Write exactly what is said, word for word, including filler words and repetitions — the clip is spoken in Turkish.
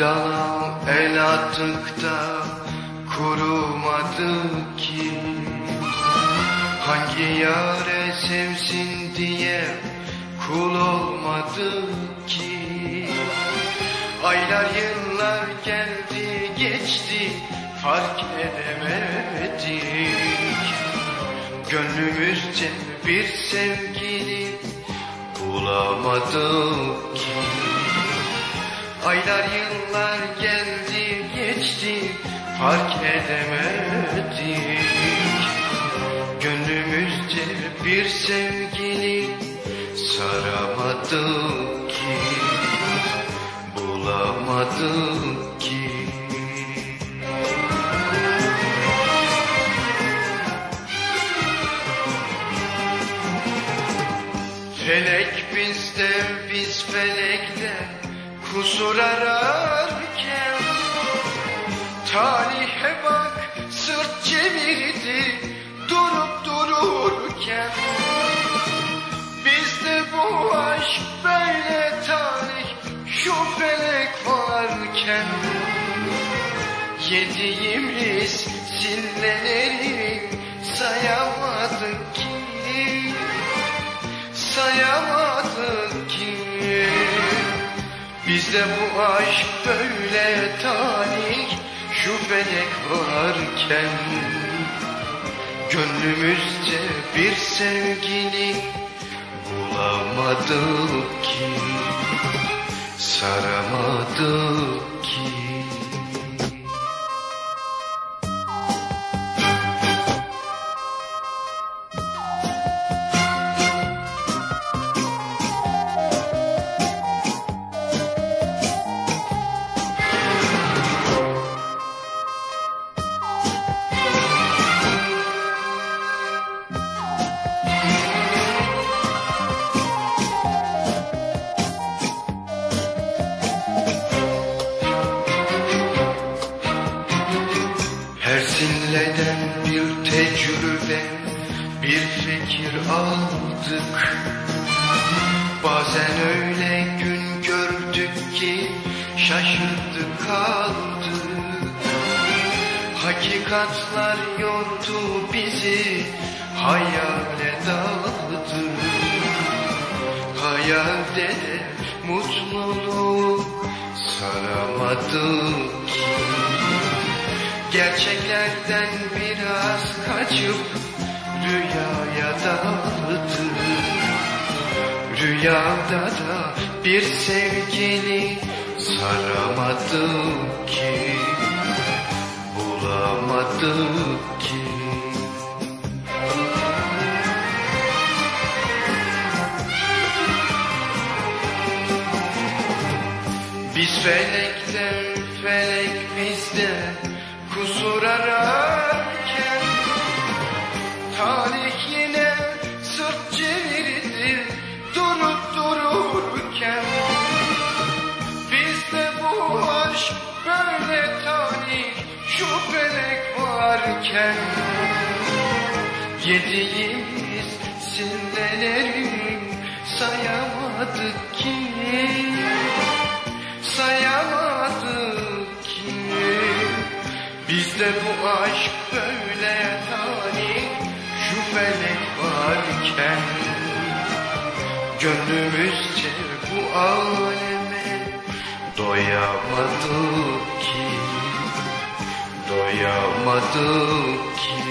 dala el attık da kurumadı ki. Hangi yâre sevsin diye kul olmadı ki. Aylar yıllar geldi geçti fark edemedik. Gönlümüzce bir sevgili bulamadık ki. Aylar yıllar geldi geçti fark edemedik. Gönlümüzce bir sevgili saramadık ki, bulamadık ki. Felek bizde, biz felekte kusur ararken, talihe bak sırt çevirdi durup dururken. Bizde bu aşk böyle, talih şu felek varken. Yediğimiz silleleri sayamadık ki, sayamadık ki. Bizde bu aşk böyle, talih şu felek varken. Gönlümüzce bir sevgili bulamadık ki, saramadık ki. Her silleden bir tecrübe, bir fikir aldık. Bazen öyle gün gördük ki şaşırdık kaldık. Hakikatlar yordu bizi, hayale daldık. Hayalde de mutluluğu saramadık ki. Gerçeklerden biraz kaçıp rüyaya daldık. Rüyada da bir sevgili saramadık ki, bulamadık ki. Biz felekten, felek bizde kusur ararken, talih yine sırt çevirdi durup dururken. Bizde bu aşk böyle, talih şu felek varken. Yediğimiz silleleri sayamadık ki, sayamadık ki. Bizde bu aşk böyle, talih şu felek varken. Gönlümüzce bu aleme doyamadık ki, doyamadık ki.